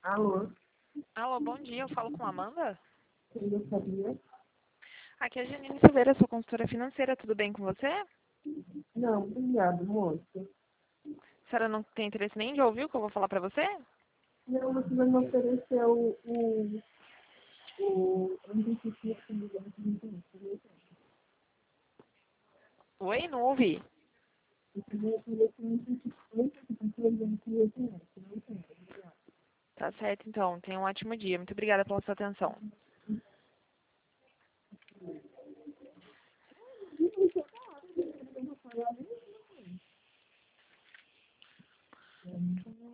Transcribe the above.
Alô, Alô, bom dia. Eu falo com a Amanda? quem gostaria? Aqui é a Janine Silveira, sou consultora financeira. Tudo bem com você? A Não, obrigado, moça. senhora não tem interesse nem de ouvir o que eu vou falar pra você? Não, você vai me oferecer o MVPC que me deu de internet. Oi, não ouvi. Você vai oferecer um MVPC que me deu de internet. Não entendo, obrigado. Tá certo, então. Tenha um ótimo dia. Muito obrigada pela sua atenção.